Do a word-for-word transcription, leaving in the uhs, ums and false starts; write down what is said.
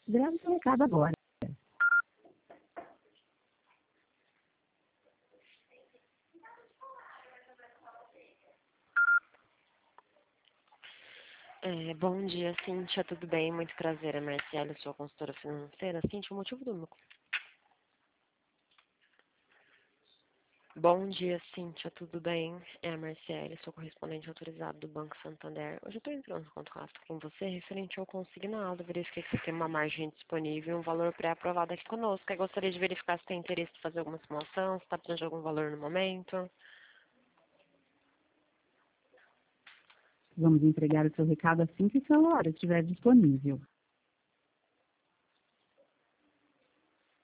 Grave seu recado agora. É, bom dia, Cíntia, tudo bem? Muito prazer, é Marcela, sua consultora financeira. Cíntia, o motivo do meu... Bom dia, Cíntia, tudo bem? É a Marcela, sou correspondente autorizado do Banco Santander. Hoje eu estou entrando em contato com você referente ao consignado. Verifiquei que você tem uma margem disponível e um valor pré-aprovado aqui conosco. Eu gostaria de verificar se tem interesse em fazer alguma simulação, se está precisando de algum valor no momento. Vamos entregar o seu recado assim que a sua hora estiver disponível.